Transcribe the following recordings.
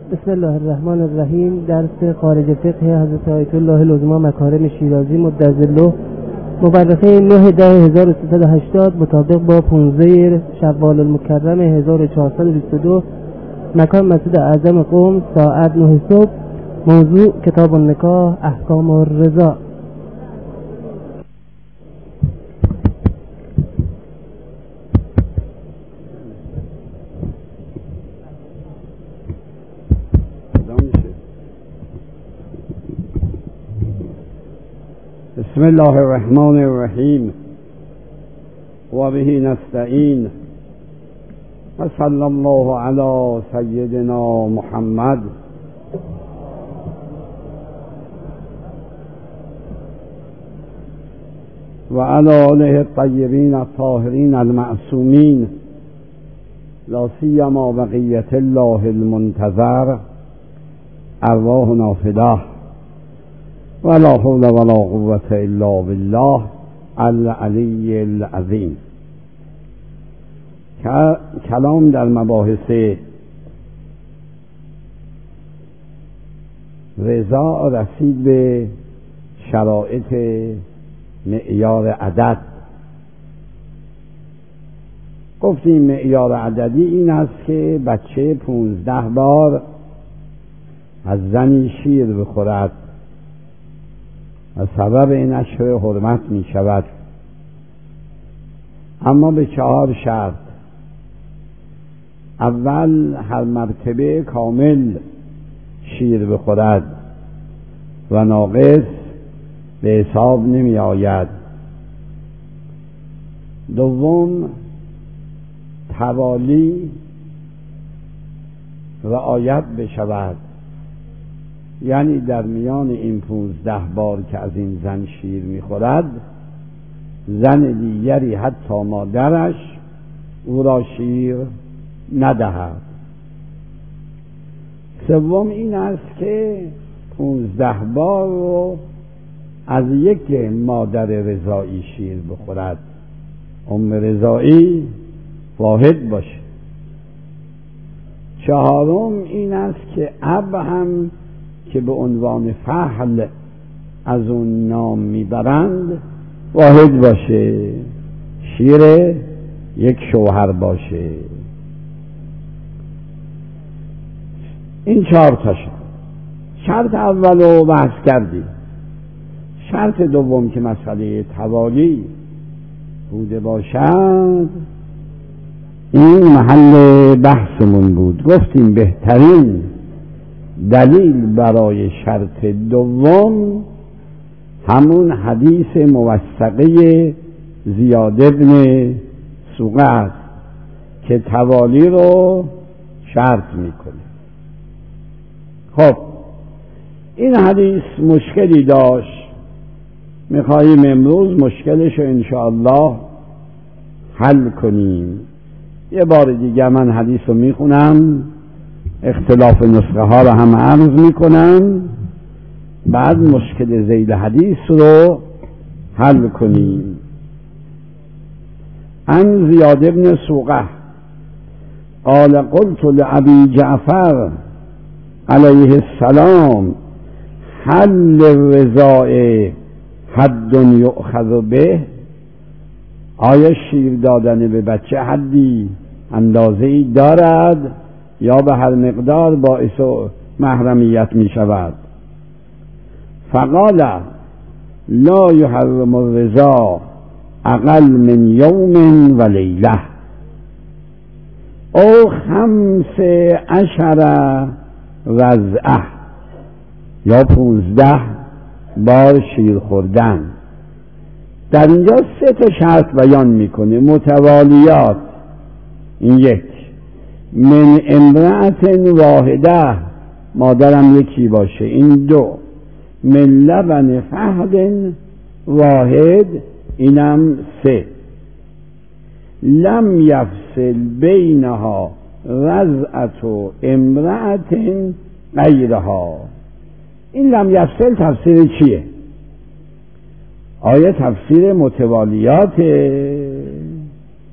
بسم الله الرحمن الرحیم. درس خارج فقه حضرت آیت الله العظما مکارم شیرازی مدظله مورخه 9/10/1380 مطابق با 15 شوال المکرم 1422 مکان مسجد اعظم قم ساعت 9 صبح. موضوع کتاب النکاح احکام الرضا. بسم الله الرحمن الرحیم و به نستعین و صلی الله علی سیدنا محمد و علی آله الطیبین الطاهرین المعصومین لا سیما بقیة الله المنتظر ارواحنا فداه ولا حول ولا قوة الا بالله العلی العظیم. کلام در مباحث رضا رسید به شرایط معیار عدد. گفتیم معیار عددی این است که بچه 15 بار از زنی شیر بخورد و سبب نشر حرمت می شود، اما به 4 شرط. اول، هر مرتبه کامل شیر بخورد و ناقص به حساب نمی آید. دوم، توالی رعایت بشود، یعنی در میان این 15 بار که از این زن شیر میخورد زن دیگری حتی مادرش او را شیر ندهد. سوم این است که 15 بار رو از یک مادر رضایی شیر بخورد، رضایی واحد باشه. چهارم این است که اب هم که به عنوان فحل از اون نام میبرند واحد باشه، شیر یک شوهر باشه. این 4 تا شرط اول رو بحث کردیم. شرط دوم که مسئله توالی بوده باشد این محل بحثمون بود. گفتیم بهترین دلیل برای شرط دوم همون حدیث موثقه زیاد بن سوقه است که توالی رو شرط میکنه. خب این حدیث مشکلی داشت، میخواییم امروز مشکلش رو انشاءالله حل کنیم. یه بار دیگه من حدیث رو میخونم، اختلاف نسخه ها رو هم عرض میکنم، بعد مشکل ذیل حدیث رو حل کنیم. عن زیاد بن سوقه قال قلت لأبي جعفر علیه السلام هل للرضاء حد یؤخذ به؟ آیا شیر دادن به بچه حدی اندازه‌ای دارد یا به هر مقدار باعث محرمیت می شود؟ فقال لا يحرم الرضا اقل من یوم و لیله او 15 رضعه، یا 15 بار شیر خوردن. در اینجا 3 تا شرط بیان میکنه متوالیات. این 1، من امرأة واحده، مادرم یکی باشه. این 2، من لبن فهد واحد، اینم 3، لم یفصل بینها رضعة امرأة غیرها. این لم یفصل تفسیر چیه؟ آیا تفسیر متوالیات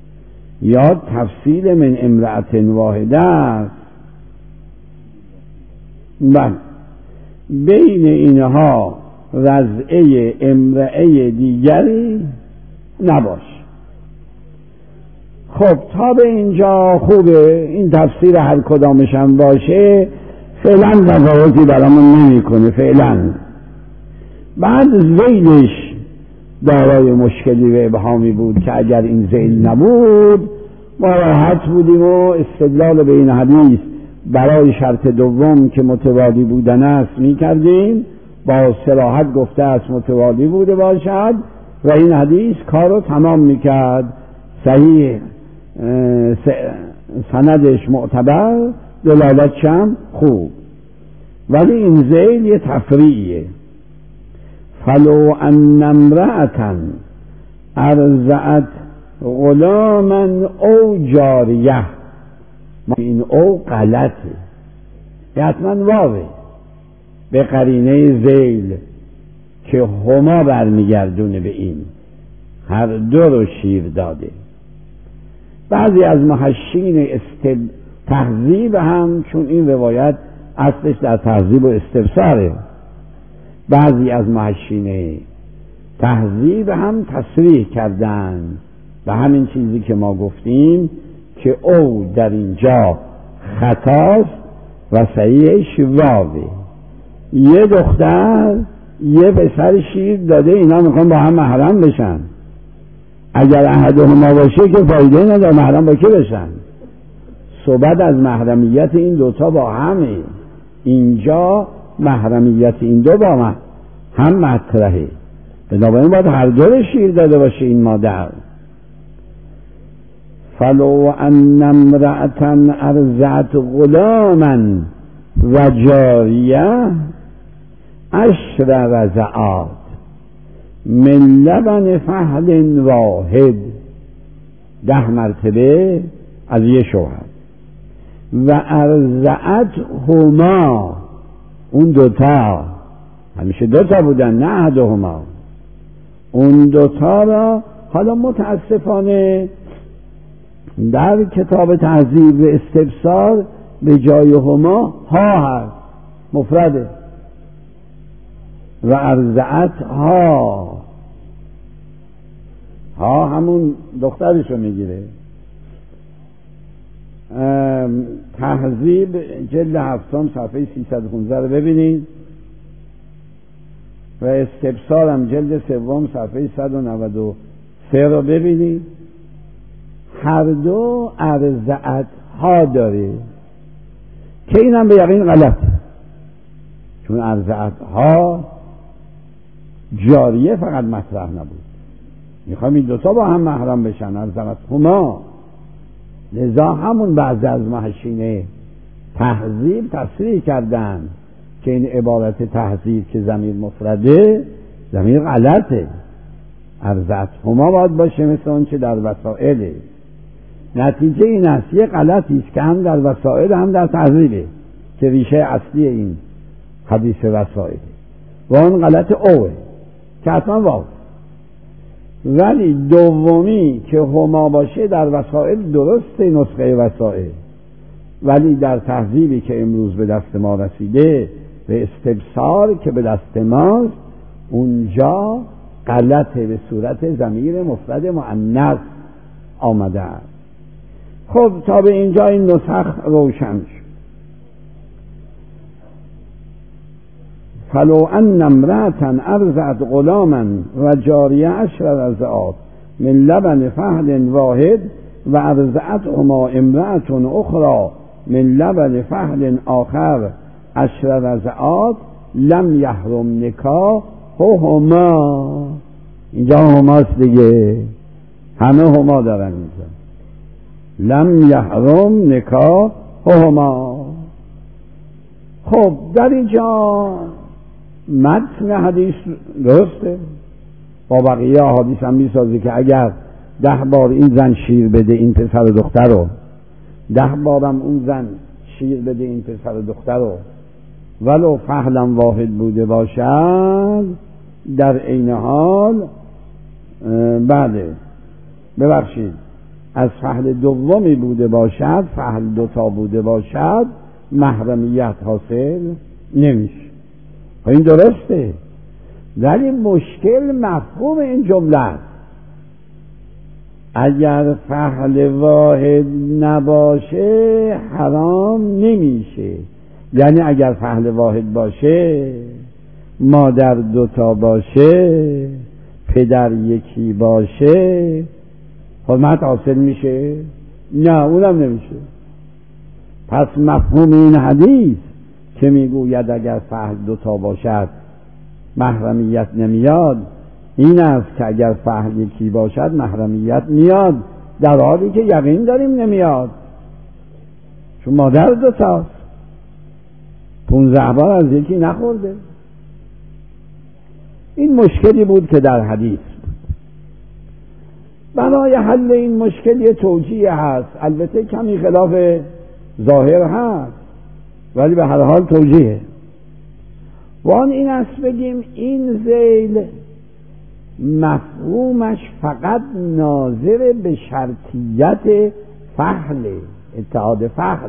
یا تفصیل من امرأة واحده است؟ من بین اینها رضعه امرأه دیگری نباش. خب تا به اینجا خوبه، این تفسیر هر کدامشم باشه فعلا تفاوتی برامون نمیکنه فعلا. بعد ذیلش دارای مشکلی و ابهامی بود که اگر این ذیل نبود ما راحت بودیم و استدلال به این حدیث برای شرط دوم که متوالی بودن است می کردیم، با صراحت گفته است متوالی بوده باشد و این حدیث کار رو تمام می کرد، صحیح سندش معتبر، دلالتش هم خوب. ولی این ذیل یه تفریعیه. فلو ان امرأة ارضعت غلاما او جاریه، این او غلطه، حتما واوه به قرینه ذیل که هما برمیگردونه به این هر دو رو شیر داده. بعضی از محشین تهذیب هم، چون این روایت اصلش در تهذیب و استفساره، بعضی از محشین تهذیب هم تصریح کردن به همین چیزی که ما گفتیم که او در اینجا خطاست و صحیحش واوه. یه دختر یه پسر شیر داده، اینا میخوان با هم محرم بشن. اگر احدهما باشه که فایده نداره، محرم با کی بشن؟ صحبت از محرمیت این دوتا با همه. اینجا محرمیت این دو با هم مطرحه، بنابراین باید هر دو شیر داده باشه این مادر. فلو ان امرأة ارضعت غلاما و جاریه 10 رضعات من لبن فحل واحد، 10 مرتبه از یه شوهر. و ارضعت هما، اون دوتا همیشه دوتا بودن نه احدهما، اون دوتا را حالا متاسفانه در کتاب تهذیب و استفسار به جای هما ها هست، مفرده. و ارضعت ها همون دخترشو میگیره. تهذیب جلد 7 صفحه 315 رو ببینید و استفسار هم جلد 3 صفحه 193 رو ببینید. هر دو ارضعت ها داره که اینم به یقین غلطه، چون ارضعت ها جاریه فقط مطرح نبود، میخوام این دوتا با هم محرم بشن، ارضعت هما. لذا همون بعضی از محشین تهذیب تصریح کردن که این عبارت تهذیب که ضمیر مفرده ضمیر غلطه، ارضعت هما باید باشه مثل اون چه در وسائله. نتیجه این است یه غلطی است که هم در وسائل هم در تهذیبه که ریشه اصلی این حدیث وسائله و اون غلط اوه که حتما واو. ولی دومی که هما باشه در وسائل درسته، نسخه وسائل، ولی در تهذیبی که امروز به دست ما رسیده به استبصار که به دست ماست اونجا غلطه، به صورت ضمیر مفرد مؤنث آمده است. خب تا به اینجا این نسخ روشن شد. فلو ان امرأة ارضعت غلاما و جاریه 10 رضعات من لبن فحل واحد و ارضعتهما امرأة اخرى من لبن فحل آخر 10 رضعات لم یحرم نکاحهما. اینجا هماست دیگه، همه هما دارن اینجا. لم یحرم نکاحهما. خب در اینجا متن حدیث درسته، با بقیه حدیث هم میسازه که اگر 10 بار این زن شیر بده این پسر و دختر رو، 10 بارم اون زن شیر بده این پسر و دختر رو، ولو فحلم واحد بوده باشد، در عین حال بله ببخشید از فحل دومی بوده باشد، فحل 2 بوده باشد، محرمیت حاصل نمیشه. این درسته، ولی مشکل مفهوم این جمله است. اگر فحل واحد نباشه حرام نمیشه. یعنی اگر فحل واحد باشه، مادر دوتا باشه، پدر یکی باشه، حرمت حاصل میشه؟ نه، اونم نمیشه. پس مفهوم این حدیث که میگوید اگر فحل دوتا باشد محرمیت نمیاد، این است که اگر فحل یکی باشد محرمیت میاد، در حالی که یقین داریم نمیاد، چون مادر دوتاست، 15 بار از یکی نخورده. این مشکلی بود که در حدیث بود. برای حل این مشکل یه توجیه هست، البته کمی خلاف ظاهر هست، ولی به هر حال توجیه. وان این است بگیم این ذیل مفهومش فقط ناظر به شرطیت فحل، اتحاد فحل.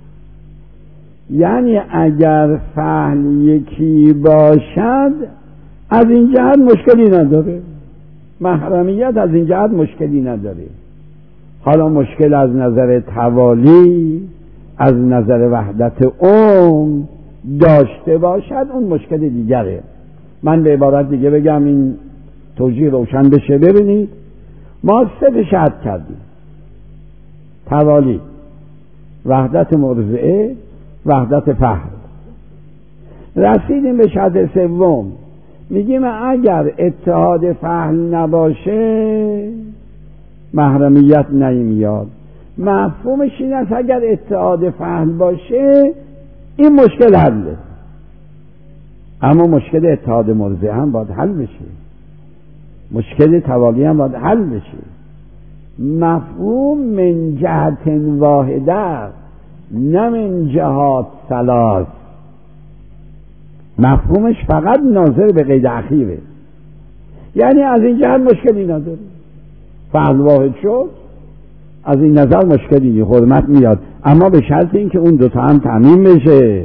یعنی اگر فحل یکی باشد از این جهت مشکلی نداره، محرمیت از این جهت مشکلی نداره. حالا مشکل از نظر توالی، از نظر وحدت داشته باشد، اون مشکل دیگره. من به عبارت دیگه بگم این توجیه روشن بشه. ببینید، ما 3 شرط کردیم: توالی، وحدت مرضعه، وحدت فحل. رسیدیم به شرط سوم، میگیم اگر اتحاد فحل نباشه محرمیت نمیاد. مفهومش این است اگر اتحاد فحل باشه این مشکل حله، اما مشکل اتحاد مرضعه هم باید حل بشه، مشکل توالی هم باید حل بشه. مفهوم من جهت واحده نه من جهات ثلاث. مفهومش فقط ناظر به قید اخیره، یعنی از این جهت مشکلی نداره. فحل واحد شد، از این نظر مشکلی نیست، حرمت میاد، اما به شرط اینکه اون دوتا هم تامین بشه.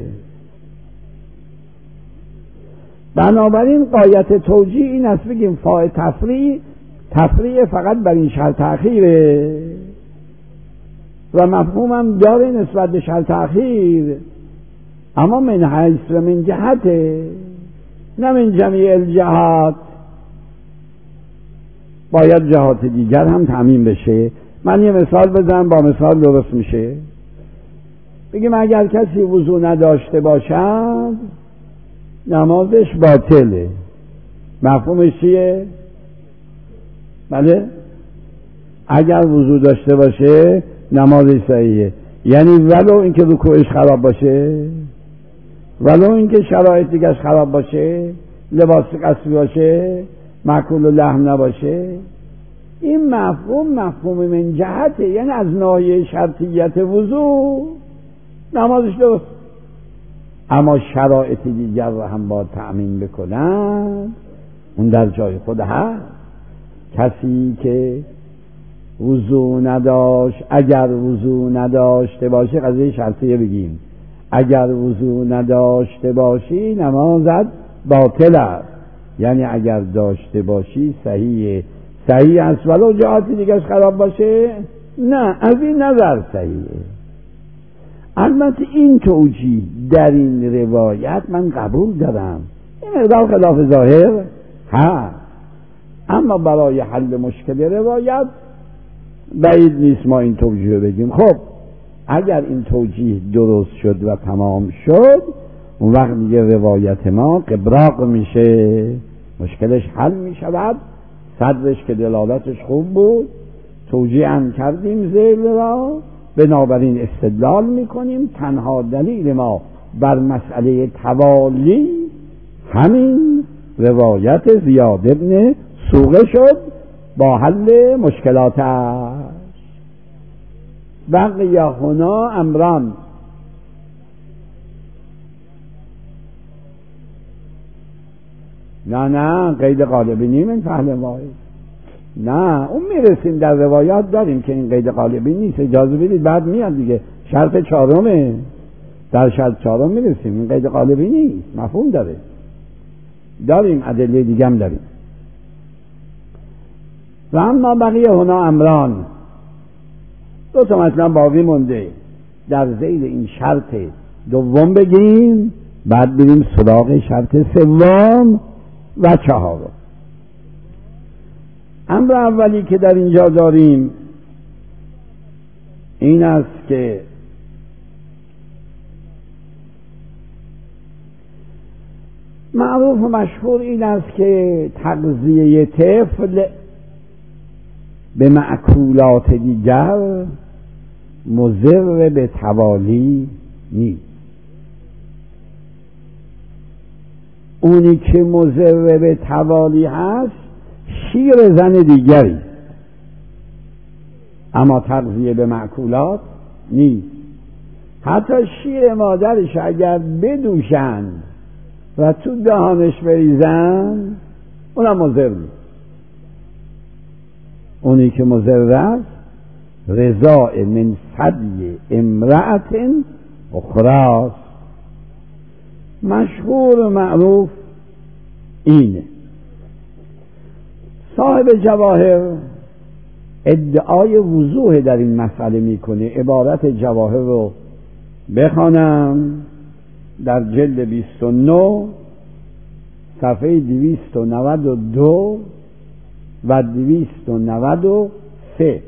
بنابراین غایت توجیه این است بگیم فاء تفریع فقط بر این شرط اخیره و مفهومم داره نسبت به شرط اخیر، اما من حیث و من جهته، نه من جمیع الجهات. باید جهات دیگر هم تامین بشه. من یه مثال بزنم، با مثال درست میشه. بگیم اگر کسی وضو نداشته باشد نمازش باطله. مفهومش چیه؟ بله، اگر وضو داشته باشه نمازش صحیحه، یعنی ولو اینکه رکوعش خراب باشه، ولو اینکه شرایط دیگرش خراب باشه، لباس قصری باشه، مأکول لحم نباشه. این مفهوم من جهته، یعنی از ناحیه شرطیت وضو نمازش درست، اما شرایط دیگر رو هم باید تأمین بکنن، اون در جای خود هست. کسی که وضو نداشت، اگر وضو نداشته باشه، قضیه شرطیه بگیم، اگر وضو نداشته باشی نمازت باطل است، یعنی اگر داشته باشی صحیح است، ولو جهاتی دیگرش خراب باشه نه، از این نظر صحیحه. البته این توجیه در این روایت من قبول دارم، این مقدار خلاف ظاهر هست، اما برای حل مشکل روایت بعید نیست ما این توجیه بگیم. خب اگر این توجیه درست شد و تمام شد، اون وقت دیگه روایت ما قبراق میشه، مشکلش حل میشود. صدرش که دلالتش خوب بود، توجیه هم کردیم ذیل را، بنابراین استدلال میکنیم تنها دلیل ما بر مسئله توالی همین روایت زیاد ابن سوقه شد با حل مشکلاتش. بقی هنا امران، نه قید قالبی نیم این فحل واحد، نه اون میرسیم در روایات داریم که این قید قالبی نیست، اجازه بدید بعد میاد دیگه. شرط 4 در شرط چهارم میرسیم. این قید قالبی نیست، مفهوم داره. داریم ادله دیگه هم داریم. و اما بقیه هنا امران، دو تا مطلب باقی مونده. در ذیل این شرط دوم بگیم، بعد بریم سراغ شرط سوم و چهارم. امر اولی که در اینجا داریم این است که معروف و مشهور این است که تغذیه طفل به مأکولات دیگر مضر به توالی نیست. اونی که مضر به توالی هست شیر زن دیگری، اما تغذیه به مأکولات نیست. حتی شیر مادرش اگر بدوشند و تو دهانش بریزن اونم مضر نیست. اونی که مضر است رضاء من ثدی امرأت اخراست. مشهور و معروف اینه. صاحب جواهر ادعای وضوح در این مسئله میکنه. عبارت جواهر رو بخوانم، در جلد 29 صفحه 292 و 293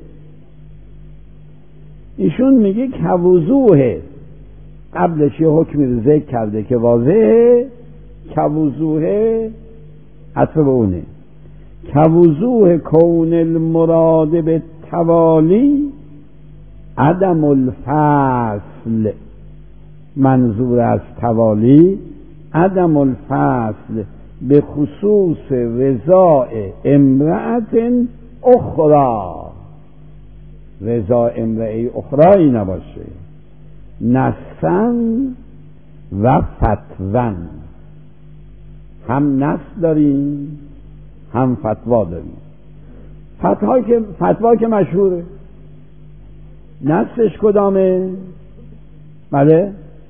ایشون میگه که وضوح، قبلش یه حکمی رو ذکر کرده که واضحه، که وضوح عطف به اونه، که وضوح کون المراد به توالی عدم الفصل. منظور از توالی عدم الفصل به خصوص رضاء امرأت اخرى. رضا امرأه اخرایی نباشه، نصا و فتوان. هم نص داریم هم فتوا داریم. فتوا که مشهوره. نصش کدامه؟ بله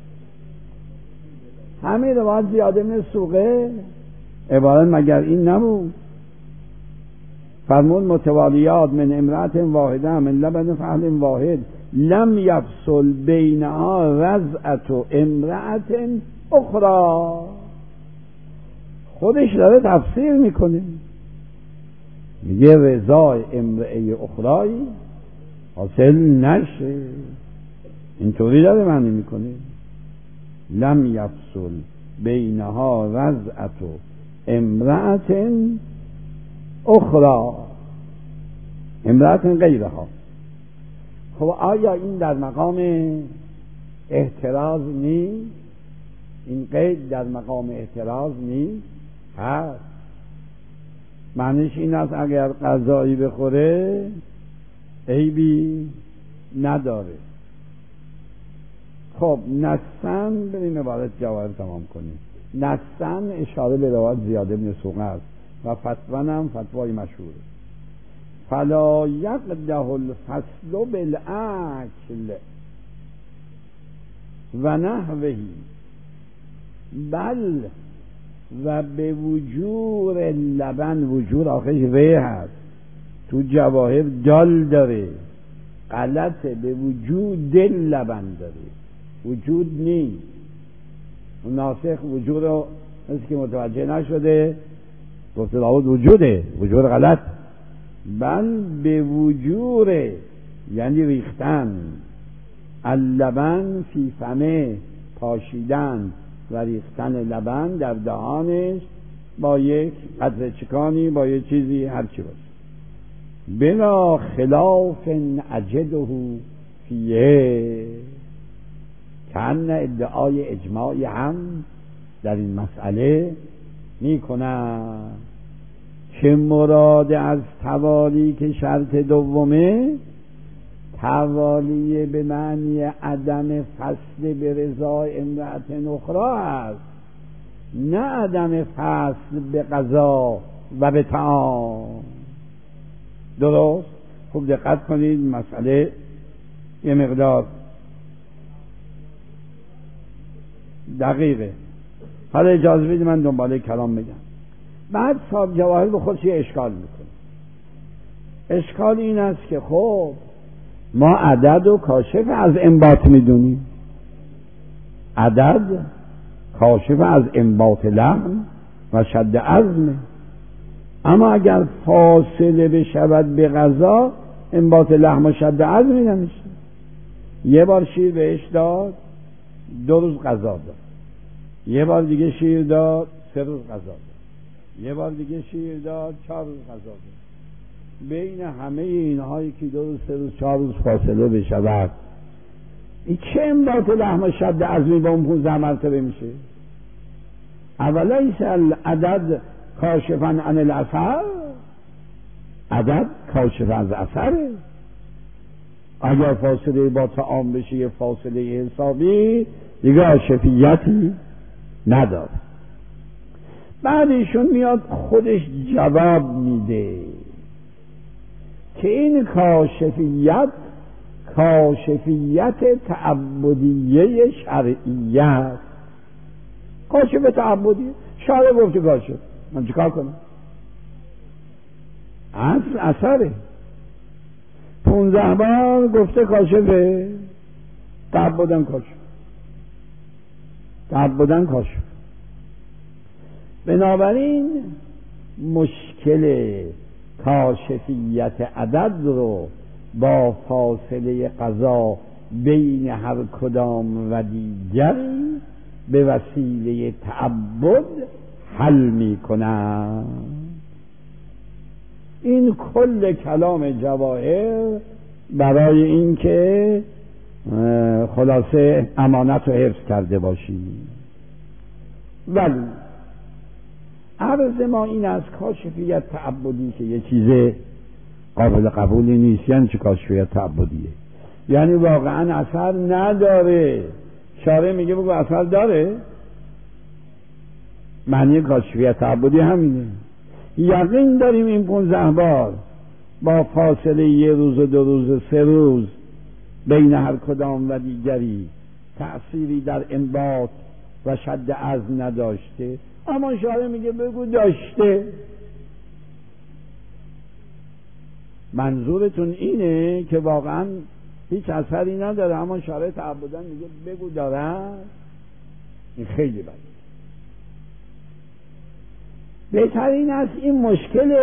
همین روایت زیاد بن سوقه. عبارت مگر این نبود؟ فرمون متوالیات من امرأت واحده من لبن فحل واحد لم یفصل بینها رضعت و امرأت اخرى. خودش داره تفسیر میکنه، میگه رضای امرأه اخرایی حاصل نشه. اینطوری داره معنی میکنه. لم یفصل بینها رضعت و امرأت اخرى، امرأت غیرها. خب آیا این در مقام احتراز نیست؟ این قید در مقام احتراز نیست؟ هست. معنیش این است اگر غذایی بخوره عیبی نداره. خب نصن، بریم عبارت جواهر تمام کنیم. نصن اشاره به روایت زیاد بن سوقه است و فتوان هم فتوای مشهوره. فلا یقده الفصل بالاکل و نحوه بل و به وجور لبن. وجور آخرش ره هست، تو جواهر دال داره، غلطه. به وجود لبن داره، وجود نیست. ناسخ وجود رو مثل که متوجه نشده گفته داود وجوده، وجود غلط. بل به وجور یعنی ریختن، اللبن فی فمه پاشیدن و ریختن لبن در دهانش با یک قطره چکانی، با یک چیزی هرچی باشه. بلا خلاف اجده فیه. کن ادعای اجماعی هم در این مسئله میکنن که مراد از توالی که شرط دومه توالی به معنی عدم فصل به رضا امرأت اخرى است، نه عدم فصل به غذا و به طعام. درست؟ خوب دقت کنید، مسئله یه مقدار دقیقه. حالا اجازه بدید من دنباله کلام بگم. بعد صاحب جواهر به خودش یه اشکال میکنه. اشکال این است که خب ما عدد و کاشف از انباط میدونیم، عدد کاشف از انباط لحم و شد عظمه، اما اگر فاصله بشود به غذا انباط لحم و شد عظمی نمیشه. یه بار شیر بهش داد 2 روز غذا داد، یه بار دیگه شیر داد 3 روز غذا داد، یه بار دیگه شیر داد 4 روز غذا داد. بین همه اینها یکی 2 روز 3 روز 4 روز فاصله بشود، این چه انباط لحم و شد عظمی با اون 15 مرتبه میشه؟ اولا ایسا عدد کاشفا عن الاثر، عدد کاشف از اثره. اگر فاصله با طعام بشه یه فاصله حسابی دیگه کاشفیتی نداره. بعد ایشون میاد خودش جواب میده که این کاشفیت تعبدیه شرعیه، کاشف تعبدی. شارع گفته کاشف، من چیکار کنم؟ اصل اثره. 15 بار گفته کاشفه، تعبدن کاشف. بنابراین مشکل کاشفیت عدد رو با فاصله قضا بین هر کدام و دیگری به وسیله تعبد حل می کنند. این کل کلام جواهر برای این که خلاصه امانت رو حفظ کرده باشیم. ولی عرض ما این از کاشفیت تعبدی که یه چیز قابل قبولی نیست. یعنی چه کاشفیت تعبدیه؟ یعنی واقعا اثر نداره. شارع میگه بگو اثر داره. معنی کاشفیت تعبدی همینه. یقین داریم این 15 بار با فاصله 1 روز و 2 روز و 3 روز بین هر کدام و دیگری تأثیری در انباط و شد عظم نداشته، اما شارع میگه بگو داشته. منظورتون اینه که واقعا هیچ اثری نداره، اما شارع تعبداً میگه بگو داره. این خیلی بده. بهترین است این مشکل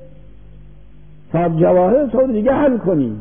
صاحب جواهر طور دیگه حل کنیم.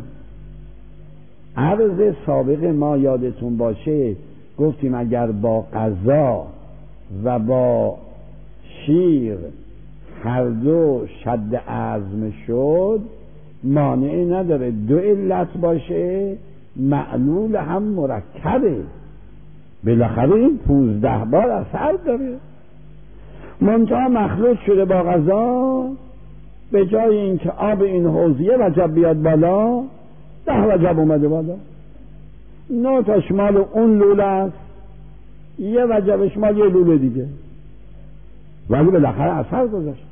عرض سابق ما یادتون باشه گفتیم اگر با غذا و با شیر هر دو شد عظم شد مانعی نداره 2 علت باشه، معلول هم مرکبه، بالاخره این 15 بار اثر داره. منتها مخلوط شده با غذا، به جای اینکه آب این حوضیه وجب بیاد بالا 10 وجب اومده بالا. 9 تا شمال اون لوله است، 1 وجب شمال 1 لوله دیگه، ولی بالاخره اثر گذاشت.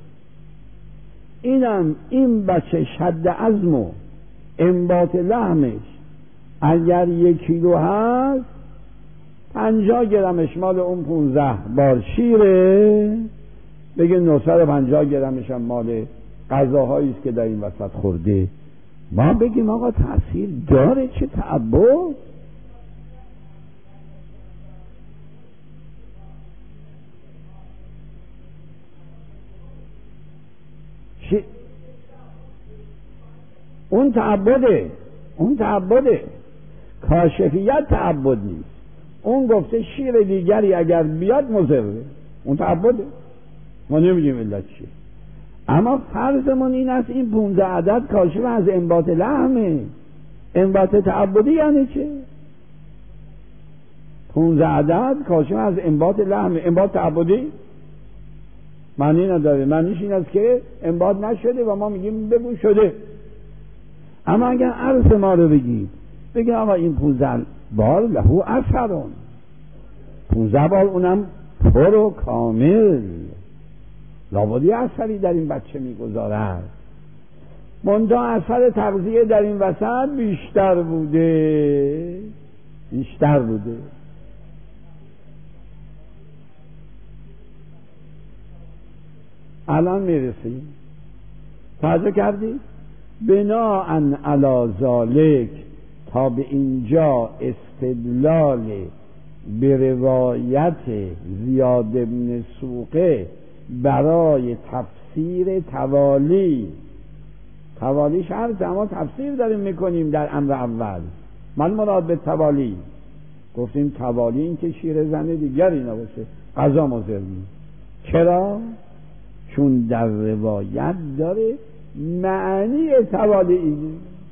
این بچه شد عظم و انباط لحمش اگر 1 کیلو هست 50 گرمش مال اون 15 بار شیره، بگه 950 گرمش هم مال غذاهایی است که در این وسط خورده. ما بگیم آقا تأثیر داره، چه تعبد. اون تعبده، کاشفیت تعبد نیست. اون گفته شیر دیگری اگر بیاد مضره، اون تعبده، ما نمیدونیم علت چیه. اما فرضمون این است این 15 عدد کاشف از انباط لحمه. انباط تعبدی یعنی چه؟ 15 عدد کاشف از انباط لحمه. انباط تعبدی معنی نداره. معنیش این است که انباط نشده و ما میگیم بگو شده. اما اگر عرض ما رو بگیم آقا این 15 بار لهو اثرون، 15 بار اونم پر و کامل، لابدی اثری در این بچه میگذارد. منتها اثر تغذیه در این وسط بیشتر بوده. الان میرسیم. توجه کردی؟ بناءً علی ذالک، تا به اینجا استدلال به روایت زیاد بن سوقه برای تفسیر توالی. توالی شرط، اما تفسیر داریم میکنیم در امر اول. من مراد به توالی گفتیم توالی این که شیر زن دیگری نباشه، قضا مضرنی. چرا؟ چون در روایت داره معنی توالی اینه.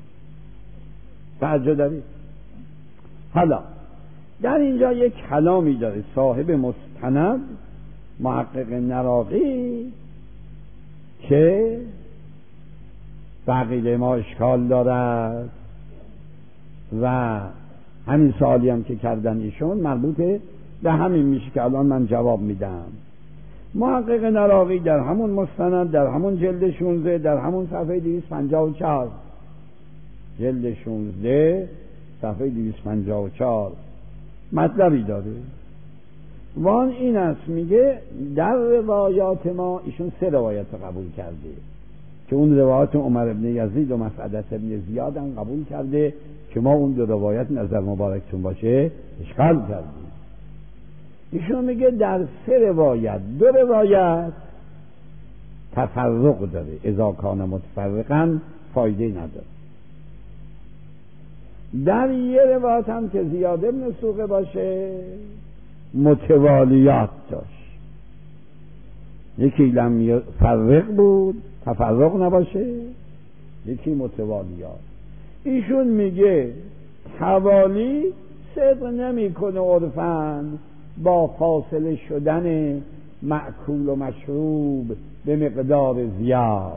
توجه دارید؟ حالا در اینجا یک کلامی داره صاحب مستند محقق نراقی که بقیده ما اشکال دارد و همین سوالی هم که کردن ایشون مربوط به همین میشه که الان من جواب میدم. محقق نراقی در همون مستند، در همون جلد 16، در همون صفحه 254، جلد 16 صفحه 254 مطلبی داره. وان این است، میگه در روایات ما ایشون 3 روایت قبول کرده که اون روایات عمر ابن یزید و مسعدة ابن زیاد هم قبول کرده که ما اون 2 روایت نظر مبارکتون باشه اشکال کردیم. ایشون میگه در 3 روایت 2 روایت تفرق داره، اذا کان متفرقا فایده نداره. در یه روایت هم که زیاد بن سوقه باشه متوالیات داشت، یکی لم یفرق بود تفرق نباشه، یکی متوالیات. ایشون میگه توالی صدق نمیکنه عرفاً با فاصله شدن مأکول و مشروب به مقدار زیاد،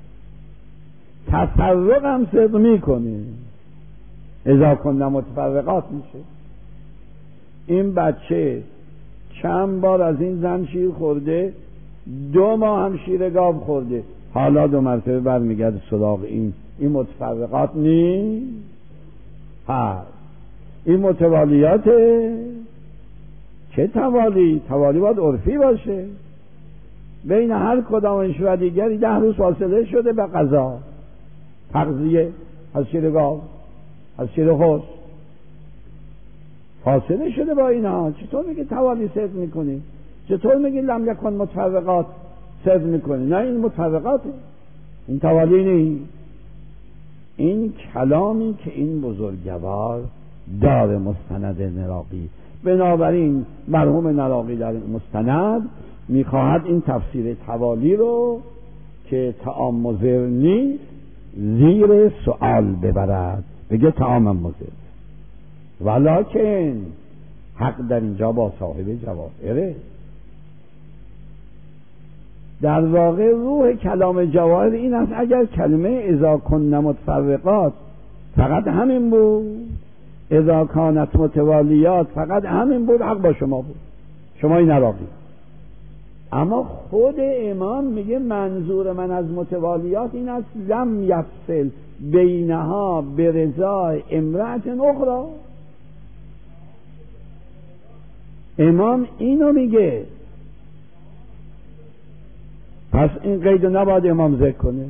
تفرق هم صدق میکنه، اذا کن متفرقات میشه. این بچه چند بار از این زن شیر خورده، 2 ماه هم شیر گاو خورده، حالا 2 مرتبه برمیگرده سراغ این متفرقات نیست. این متوالیاته. چه توالی؟ توالی باید عرفی باشه، بین هر کدامش و دیگری 10 روز فاصله شده به قضا، تغذیه از شیر گاو از شیر خوش فاصله شده با اینها. چطور میگه توالی صدق میکنی؟ چطور میگه لم یکن متفرقات صدق میکنی؟ نه، این متفرقاته، این توالی نیست. این کلامی که این بزرگوار داره مستند نراقی. بنابراین مرحوم نراقی در مستند میخواهد این تفسیر توالی رو که طعام مضر نیست زیر سؤال ببرد، بگه طعام مضر، ولکن حق در اینجا با صاحب جواهره. در واقع روح کلام جواهر این است اگر کلمه اذا کن متفرقات فقط همین بود، اذا کانت متوالیات فقط همین بود، حق با شما بود، شمای نراقی. اما خود امام میگه منظور من از متوالیات این است لم یفصل بینها برضا امرأة اخرى. امام اینو میگه، پس این قیدو نباید امام ذکر کنه.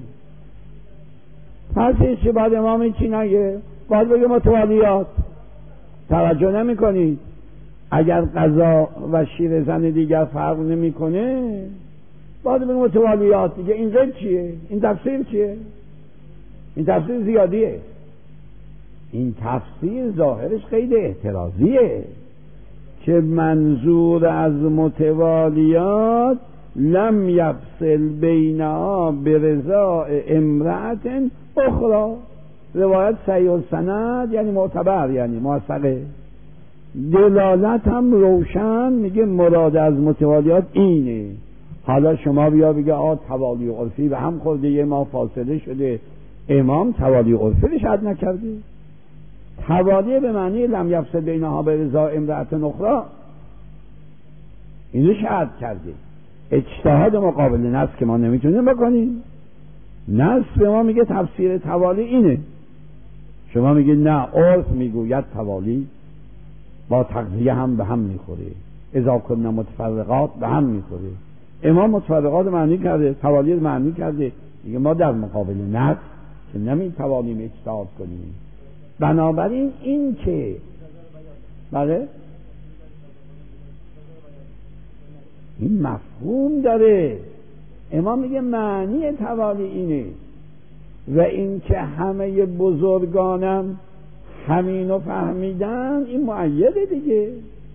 پس چی باید امام چی نگه؟ باید بگه متوالیات. توجه نمی کنید اگر قضا و شیر زن دیگر فرق نمی کنه باید بگه متوالیات دیگه. این قید چیه؟ این تفسیر چیه؟ این تفسیر زیادیه. این تفسیر ظاهرش قید اعتراضیه که منظور از متوالیات لم یفصل بینها برضا امرأة اخرى. روایت صحیح السند یعنی معتبر، یعنی موثقه. دلالت هم روشن، میگه مراد از متوالیات اینه. حالا شما بیا بگه توالی و عرفی به هم خورده، یه ما فاصله شده، امام توالی و عرفی رو شرط نکرده. توالی به معنی لم یفصل بینها برضا امرأة اخرى اینو شرط کرده. اجتهاد مقابل نص که ما نمیتونیم بکنیم. نص به ما میگه تفسیر توالی اینه، شما میگه نه، عرف میگوید توالی با تغذیه هم به هم میخوره، اذا کن متفرقات به هم میخوره، امام متفرقات معنی کرده، توالی معنی کرده، دیگه ما در مقابل نص که نمیتوانیم اجتهاد کنیم. بنابراین این که بله این مفهوم داره. امام میگه معنی توالی اینه و این که همه بزرگانم همینو فهمیدن این مؤیده دیگه.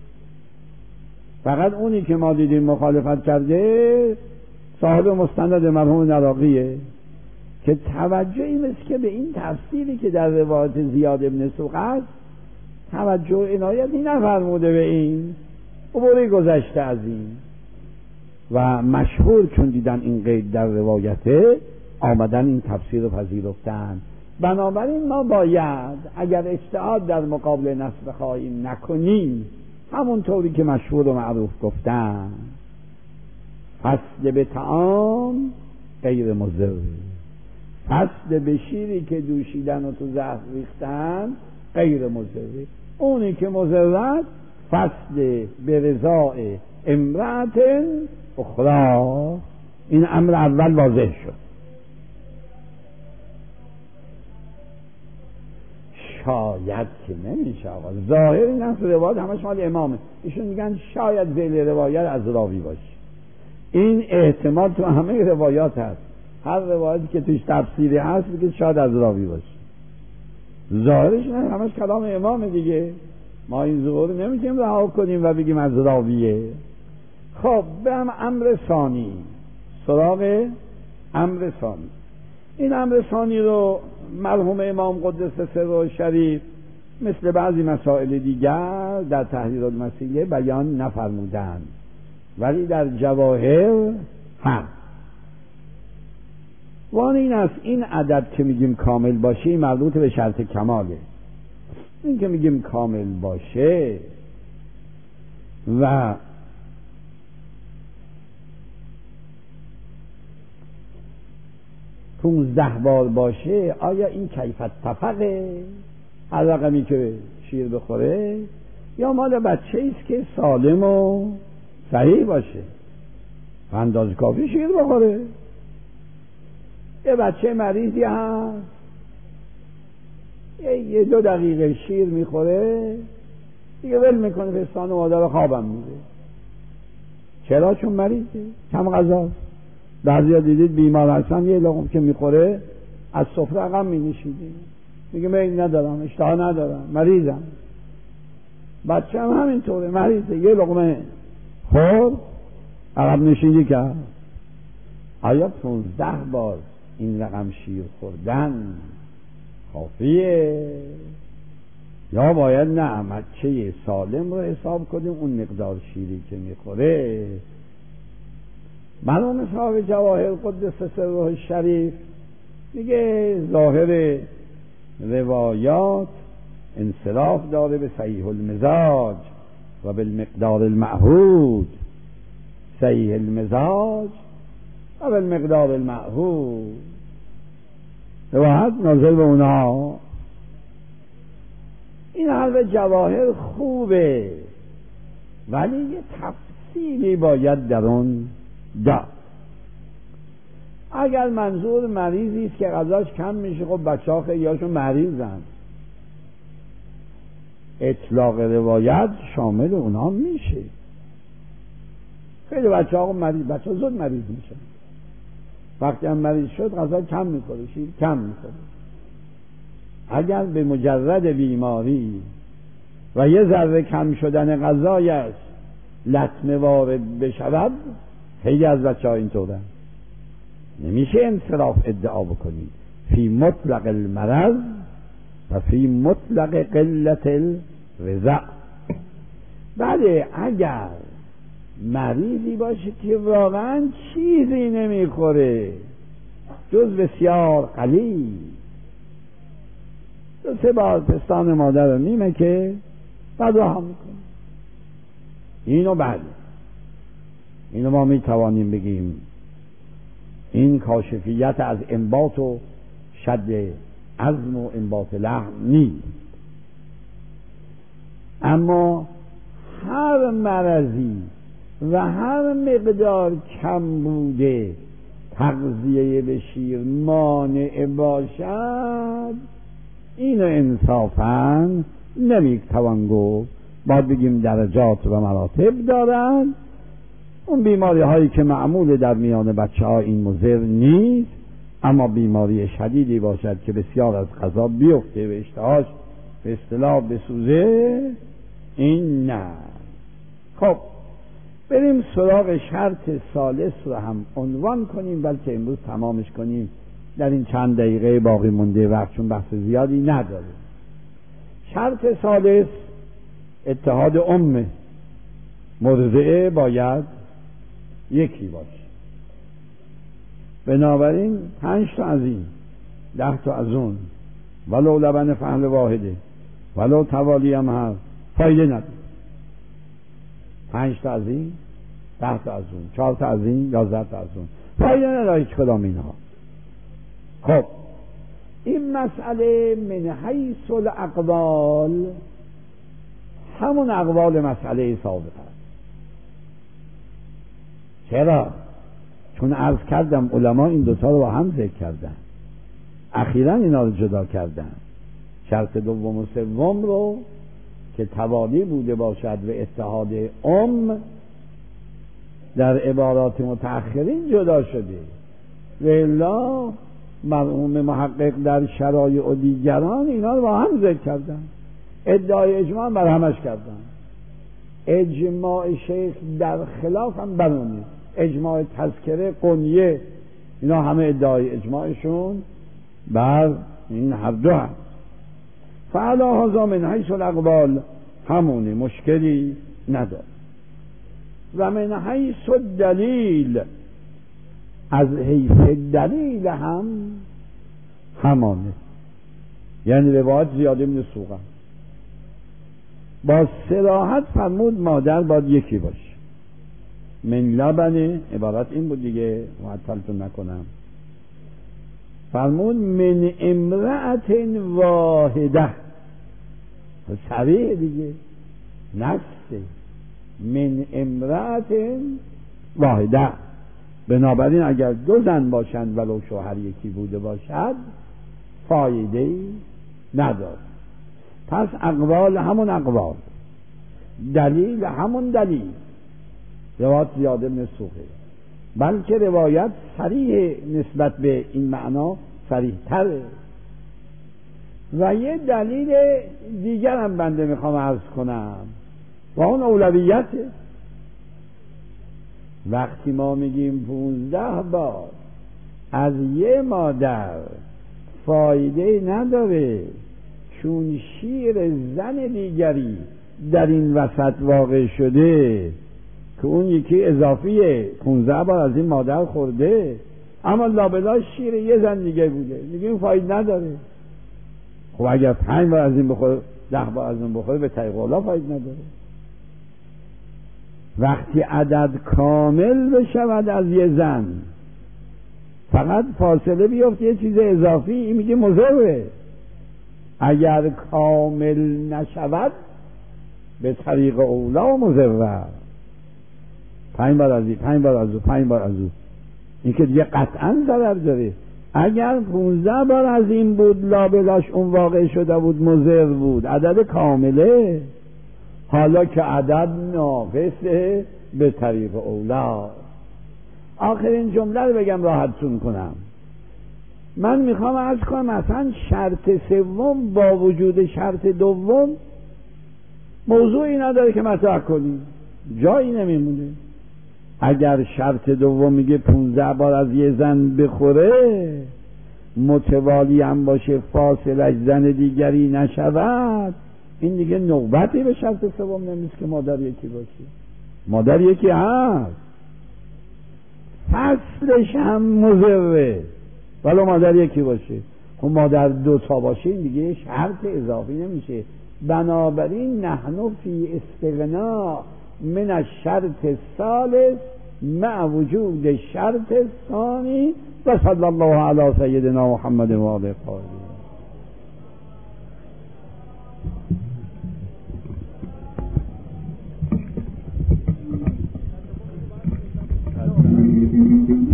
فقط اونی که ما دیدیم مخالفت کرده صاحب مستند مرحوم نراقیه که توجهی مثل که به این تفسیری که در روایت زیاد ابن سوق است توجه عنایتی نفرموده به این عبوری گذشته از این و مشهور چون دیدن این قید در روایته آمدن این تفسیر رو پذیرفتن. بنابراین ما باید اگر اجتهاد در مقابل نص بخواهیم نکنیم همون طوری که مشهور و معروف گفتن فصل به طعام غیر مضر، فصل به شیری که دوشیدن و تو زهر ریختن غیر مضر، اونی که مضرت فصل به رضاء امرأت اخرى. این امر اول واضح شد. شاید که نمیشه آقا ظاهر این اصل روایت همش مال امامه، ایشون میگن شاید ذیل روایت از راوی باشه. این احتمال تو همه روایات هست، هر روایتی که توش تفسیری هست میگه شاید از راوی باشه. ظاهرش نه، همش کلام امامه دیگه. ما این ظهور نمیتونیم رها کنیم و بگیم از راویه. خب برم امر ثانی، سراغ امر ثانی. این امر ثانی رو مرحوم امام قدس سره شریف مثل بعضی مسائل دیگر در تحریر المسیح بیان نفرمودند، ولی در جواهر هم وان این است این عدد که میگیم کامل باشه مربوط به شرط کماله. این که میگیم کامل باشه و پونزده بار باشه، آیا این کیفیت تفقه هر رقمی که شیر بخوره یا مال بچه ایست که سالم و صحیح باشه اندازه کافی شیر بخوره؟ یه بچه مریضی هست یه 2 دقیقه شیر میخوره دیگه ول میکنه پستان مادر خوابم میده. چرا؟ چون مریضه، کم غذاست. بعضیا دیدید بیمار هستن یه لقمه که میخوره از سفره عقب مینشینه، میگه میل ندارم، اشتها ندارم، مریضم. بچه هم همینطوره، مریضه، یه لقمه خورد عقب نشینی کرد. آیا 15 بار این رقم شیر خوردن کافیه یا باید نه بچه سالم رو حساب کنیم اون مقدار شیری که میخوره؟ مرحوم صاحب جواهر قدس سره شریف میگه ظاهر روایات انصراف داره به صحیح المزاج و بالمقدار المعهود. صحیح المزاج و بالمقدار المعهود روایت نازل به اونا. این حرف جواهر خوبه ولی یه تفصیلی باید در اون داد. اگر منظور مریضی است که غذاش کم میشه، خب بچه ها خیلی هاشون مریضن، اطلاق روایت شامل اونا میشه. خیلی بچه ها مریض، بچه ها زود مریض میشن، وقتی هم مریض شد غذا کم میخوره، شیر کم میخوره. اگر به مجرد بیماری و یه ذره کم شدن غذایش لطمه وارد بشود، خیلی از بچه ها اینطورن، نمیشه انصراف ادعا بکنید فی مطلق المرض و فی مطلق قلت الرضا. بله اگر مریضی باشه که واقعا چیزی نمیخوره جز بسیار قلیل، 2-3 بار پستان مادر رو نیمه که بعد رها میکنه، اینو بله اینو ما میتوانیم بگیم این کاشفیت از انباط و شد عظم و انباط لحم نیست. اما هر مرضی و هر مقدار کم بوده تغذیه به شیر مانع باشد، اینو انصافاً نمیتوان گفت، باید بگیم درجات و مراتب دارند. اون بیماری هایی که معمول در میان بچه ها این مضر نیست، اما بیماری شدیدی باشد که بسیار از غذا بیفته و اشتهاش به اصطلاح بسوزه، این نه. خب بریم سراغ شرط ثالث رو هم عنوان کنیم، بلکه امروز تمامش کنیم در این چند دقیقه باقی مونده وقت، چون بحث زیادی نداره. شرط ثالث اتحاد ام مرضعه باید یکی باشه. بنابراین 5 تا از این، 10 تا از اون، ولو لبن فحل واحده ولو توالی هم هست، فایده نداره. 5 تا از این، 10 تا از اون، 4 تا از این، 11 تا از اون، فایده نداره هیچ کدام اینها. خب این مسئله من حیث الاقوال همون اقوال مسئله سابقه است. چرا؟ چون عرض کردم علما این دوتا رو با هم ذکر کردن، اخیراً اینا رو جدا کردن. شرط دوم و سوم رو که توالی بوده باشد و اتحاد در عبارات متأخرین جدا شده، و الا مرحوم محقق در شرایع و دیگران اینا رو با هم ذکر کردن، ادعای اجماع بر همش کردن. اجماع شیخ در خلاف هم برونید، اجماع تذکره قنیه، اینا همه ادعای اجماعشون بر این هر دو هست. فعلا هذا من حیث الاقوال همونه، مشکلی نداره. و من حیث الدلیل، از حیث دلیل هم همانه، یعنی روایت زیاده من سوقه با صراحت فرمود مادر باید یکی باشه. من لبنه، عبارت این بود دیگه، معطلتون نکنم، فرمود من امرأت واحده، صریح دیگه، نفسه، من امرأت واحده. بنابراین اگر 2 زن باشند ولو شوهر یکی بوده باشد فایده‌ای نداره. پس اقوال همون اقوال، دلیل همون دلیل، روایت زیاده مسوقه، بلکه روایت صریح نسبت به این معنا صریح تره. و یه دلیل دیگر هم بنده میخوام عرض کنم و اون اولویته. وقتی ما میگیم 15 بار از یه مادر فایده نداره، چون شیر زن دیگری در این وسط واقع شده که اون یکی اضافیه، 15 بار از این مادر خورده، اما لابلا شیر یه زن دیگه بوده، میگیم فایده نداره. خب اگر 5 بار از این بخوره، 10 بار از اون بخوره، به طریق اولا فایده نداره. وقتی عدد کامل بشود از یه زن، فقط فاصله بیفته یه چیز اضافی، این میگه مضره. اگر کامل نشود به طریق اولا مضره. 5 بار از این، 5 بار از اون، 5 بار از اون، این که دیگه قطعا ضرر داره. اگر 15 بار از این بود لابلاش اون واقع شده بود مضر بود، عدد کامله. حالا که عدد ناقصه به طریق اولا. آخرین جمله رو بگم راحتتون کنم. من میخوام عرض کنم مثلا شرط سوم با وجود شرط دوم موضوعی نداره که مطرح کنیم، جایی نمیمونه. اگر شرط دوم میگه 15 بار از یه زن بخوره، متوالی هم باشه، فاصلش زن دیگری نشود، این دیگه نوبتی به شرط سوم نمیست که مادر یکی باشه. مادر یکی هست، فصلش هم مضره، ولی مادر یکی باشه. خب مادر 2 تا باشه، این دیگه شرط اضافی نمیشه. بنابراین نحن فی استغنا من الشرط الثالث مع وجود الشرط الثانی و صلی الله علی سیدنا محمد و آله الطاهرین. Thank you.